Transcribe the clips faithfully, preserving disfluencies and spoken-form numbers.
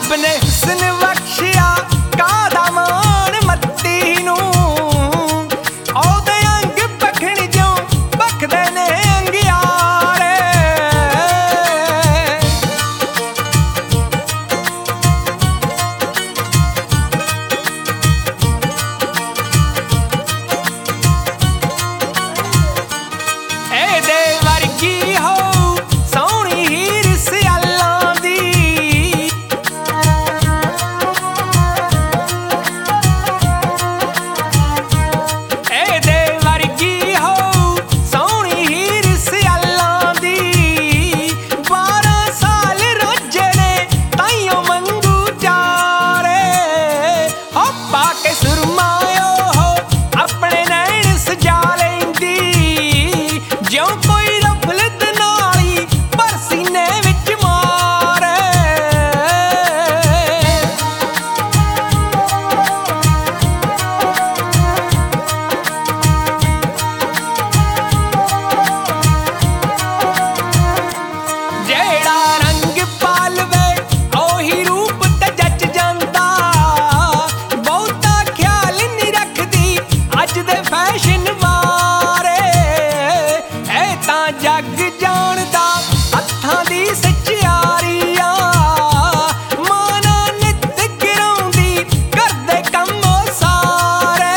रब ने हुस्न बख्शिया कादा मान मत्ती नू ओदे अंग पखण जो बखदे ने अंगियारे एदे वर्गी हो सोहनी हीर सियालां दी एदे वर्गी हो सोहनी हीर सियालां दी बारह साल रोजे ने ताइयों मंगू जारे हो पाके सुरमायो हो अपने नैन सजा लेंदी ज्यों कोई रफलत नाली पर सीने विच मारे जेड़ा रंग पालवे ओही रूप ते जच जांदा बहुता ख्याल नहीं रखदी अज दे फैशन बारे ऐ तां जग जाणदा हत्थां दी सच्चारी आ माना नित गिराउंदी करदे कम्म ओ सारे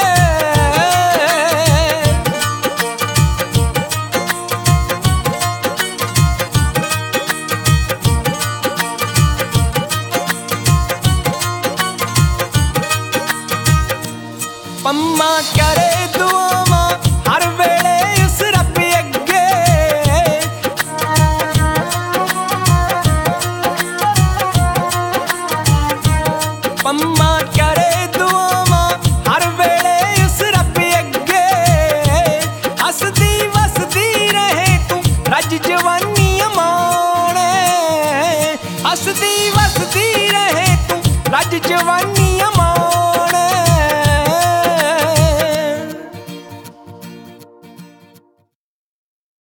पम्मा करे दुआवां हर वेले उस रब अगे पम्मा करे दुआवां हर वेले उस रब अगे हसदी वसदी रहे तू रज जवानी माणे हसदी वसदी रहे तू रज जवानी माणे